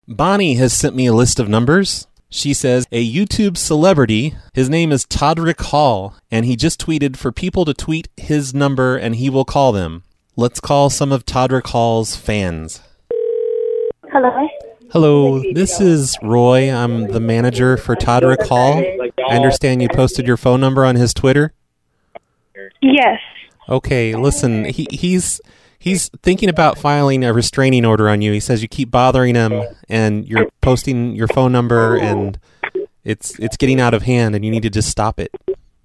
Bonnie has sent me a list of numbers. She says, a YouTube celebrity, his name is Todrick Hall, and he just tweeted for people to tweet his number and he will call them. Let's call some of Todrick Hall's fans. Hello? Hello, this is Roy. I'm the manager for Todrick Hall. I understand you posted your phone number on his Twitter? Yes. Okay, listen, he's thinking about filing a restraining order on you. He says you keep bothering him and you're posting your phone number and it's getting out of hand and you need to just stop it.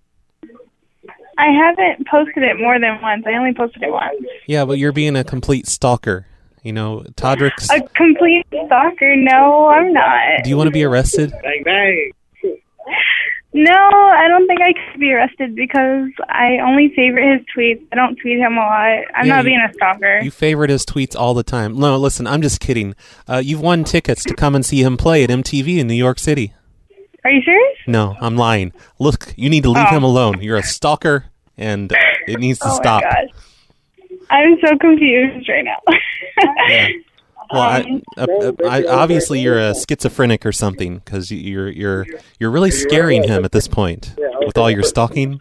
I haven't posted it more than once. I only posted it once. Yeah, but you're being a complete stalker. You know, Todrick's... A complete stalker? No, I'm not. Do you want to be arrested? Bang, bang. No, I don't think I could be arrested because I only favorite his tweets. I don't tweet him a lot. I'm not being a stalker. You favorite his tweets all the time. No, listen, I'm just kidding. You've won tickets to come and see him play at MTV in New York City. Are you serious? No, I'm lying. Look, you need to leave him alone. You're a stalker, and it needs to stop. Oh, my gosh. I'm so confused right now. Yeah. Well, obviously you're a schizophrenic or something because you're really scaring him at this point with all your stalking.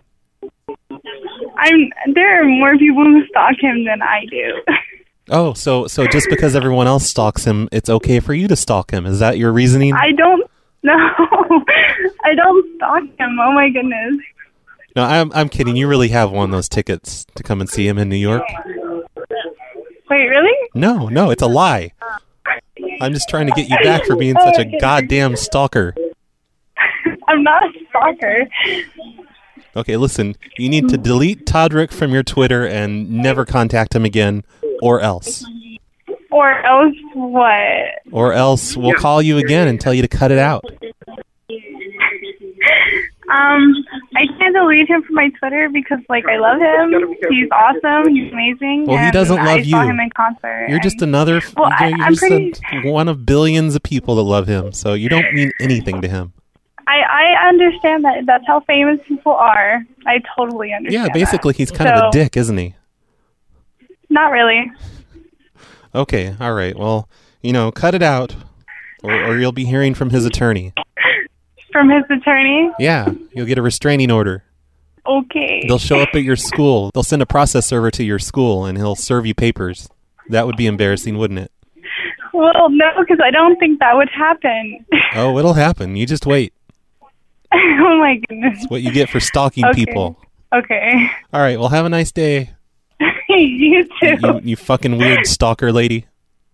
There are more people who stalk him than I do. Oh, so just because everyone else stalks him, it's okay for you to stalk him? Is that your reasoning? I don't stalk him. Oh my goodness. No, I'm kidding. You really have won those tickets to come and see him in New York. Wait, really? No, it's a lie. I'm just trying to get you back for being such a goddamn stalker. I'm not a stalker. Okay, listen, you need to delete Todrick from your Twitter and never contact him again, or else. Or else what? Or else we'll call you again and tell you to cut it out. I can't delete him from my Twitter because, I love him. He's awesome. He's amazing. Well, he doesn't love you. I saw him in concert. You're just another... one of billions of people that love him, so you don't mean anything to him. I understand that. That's how famous people are. I totally understand. Yeah, basically he's kind of a dick, isn't he? Not really. Okay, all right. Well, cut it out, or you'll be hearing from his attorney. From his attorney? Yeah, you'll get a restraining order. Okay. They'll show up at your school. They'll send a process server to your school, and he'll serve you papers. That would be embarrassing, wouldn't it? Well, no, because I don't think that would happen. Oh, it'll happen. You just wait. Oh, my goodness. That's what you get for stalking people. Okay. All right, well, have a nice day. You too. You fucking weird stalker lady.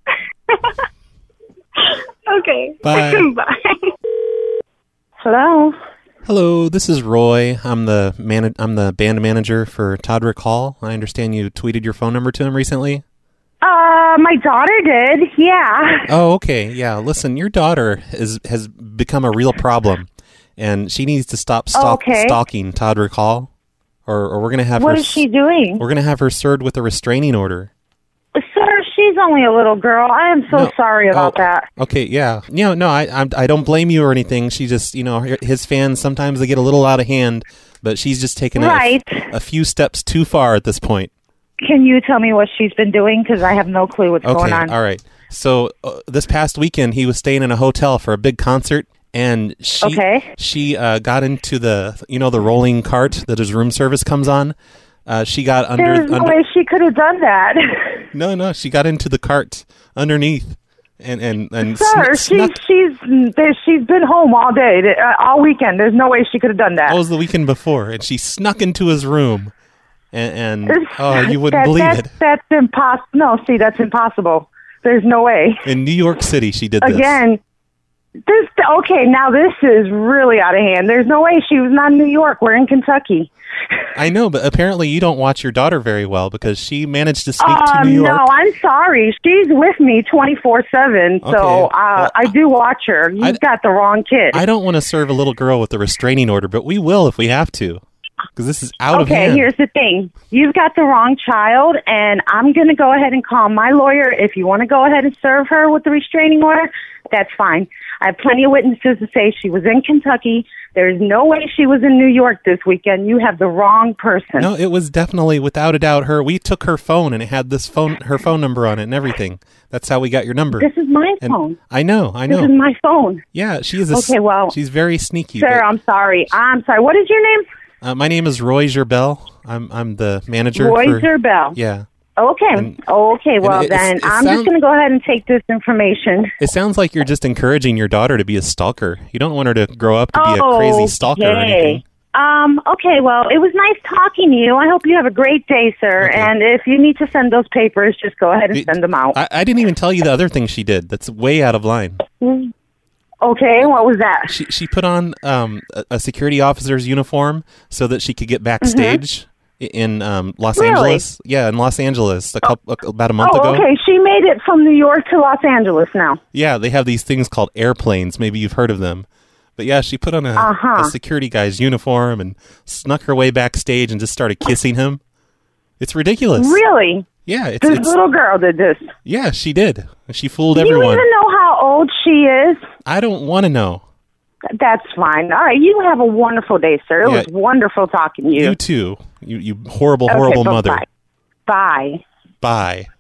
Okay. Bye. Bye. Hello. Hello, this is Roy. I'm the band manager for Todrick Hall. I understand you tweeted your phone number to him recently. My daughter did. Yeah. Oh, okay. Yeah. Listen, your daughter has become a real problem, and she needs to stop stalking Todrick Hall, or we're gonna have What is she doing? We're gonna have her served with a restraining order. Sir, she's only a little girl. I am so sorry about that. Okay, yeah. No, I don't blame you or anything. She just, his fans, sometimes they get a little out of hand, but she's just taken a few steps too far at this point. Can you tell me what she's been doing? Because I have no clue what's going on. All right. So this past weekend, he was staying in a hotel for a big concert, and she got into the rolling cart that his room service comes on. She got under... There's no way she could have done that. No, she got into the cart underneath and Sir, she's been home all day, all weekend. There's no way she could have done that. That was the weekend before, and she snuck into his room, and you wouldn't believe it. That's impossible. No, see, that's impossible. There's no way. In New York City, she did this. Again, now this is really out of hand. There's no way she was not in New York. We're in Kentucky. I know, but apparently you don't watch your daughter very well because she managed to sneak to New York. No, I'm sorry. She's with me 24/7, so I do watch her. You've got the wrong kid. I don't want to serve a little girl with a restraining order, but we will if we have to because this is out of hand. Okay, here's the thing. You've got the wrong child, and I'm going to go ahead and call my lawyer. If you want to go ahead and serve her with the restraining order, that's fine. I have plenty of witnesses to say she was in Kentucky. There's no way she was in New York this weekend. You have the wrong person. No, it was definitely, without a doubt, her. We took her phone, and it had her phone number on it and everything. That's how we got your number. This is my phone. I know. This is my phone. Yeah, she is Okay, well, she's very sneaky. Sir, I'm sorry. What is your name? My name is Roy Gerbel. I'm the manager. Roy Gerbel. Yeah. Okay. Well, then I'm just going to go ahead and take this information. It sounds like you're just encouraging your daughter to be a stalker. You don't want her to grow up to be a crazy stalker or anything. Okay, well, it was nice talking to you. I hope you have a great day, sir. Okay. And if you need to send those papers, just go ahead and send them out. I didn't even tell you the other thing she did. That's way out of line. Okay, what was that? She put on a security officer's uniform so that she could get backstage in Los Angeles. Yeah, in Los Angeles about a month ago. Okay, she made it from New York to Los Angeles now. Yeah, they have these things called airplanes. Maybe you've heard of them. But yeah, she put on a security guy's uniform and snuck her way backstage and just started kissing him. It's ridiculous. Really? Yeah. This little girl did this. Yeah, she did. She fooled everyone. Do you even know how old she is? I don't want to know. That's fine. All right, you have a wonderful day, sir. It was wonderful talking to you. You too. You horrible, horrible mother. Bye. Bye.